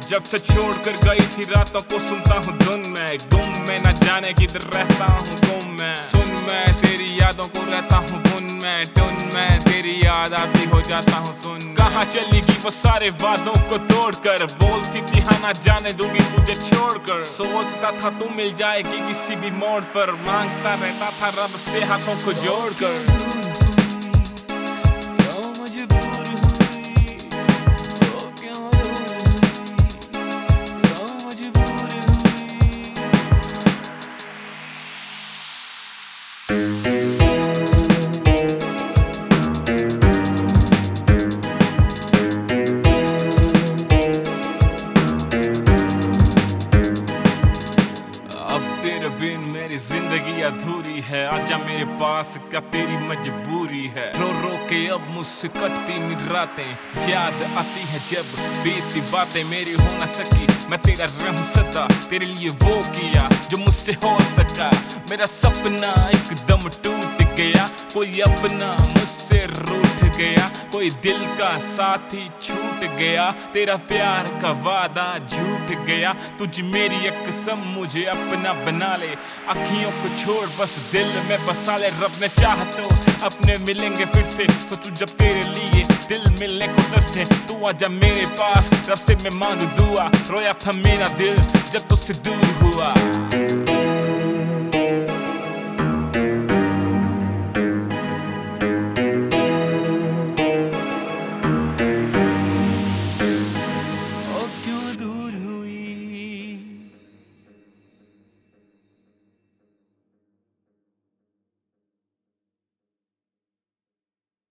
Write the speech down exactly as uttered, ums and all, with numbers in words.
जब से छोड़ कर गई थी रातों को सुनता हूँ धुन में, गुम में न जाने किधर रहता हूँ गुम में। सुन मैं तेरी यादों को रहता हूँ बुन में, टुन में तेरी याद आती हो जाता हूँ सुन। कहाँ चलेगी वो सारे वादों को तोड़कर, बोलती थी हाँ ना जाने दूंगी तुझे छोड़कर। सोचता था तू मिल जाएगी किसी भी मोड़ पर, मांगता रहता था रब से हाथों को जोड़कर। तेरे बिन मेरी जिंदगी अधूरी है, आजा मेरे पास क्या तेरी मजबूरी है। रो रो के अब मुझसे कटती निरातें, याद आती है जब बीती बातें। मेरी हो न सकी मैं तेरा रहूं सदा, तेरे लिए वो किया जो मुझसे हो सका। मेरा सपना एकदम टूट गया, कोई अपना मुझसे रूठ गया, कोई दिल का साथी छूट गया, तेरा प्यार का वादा झूठ गया। तुझ मेरी एक कसम मुझे अपना बना ले, अखियों को छोड़ बस दिल में बसा ले। रब ने चाहा तो अपने मिलेंगे फिर से, सोचूं जब तेरे लिए दिल मिलने को तरसे। तू आजा मेरे पास, रब से मैं मांग दुआ, रोया था मेरा दिल जब तुझसे दूर हुआ।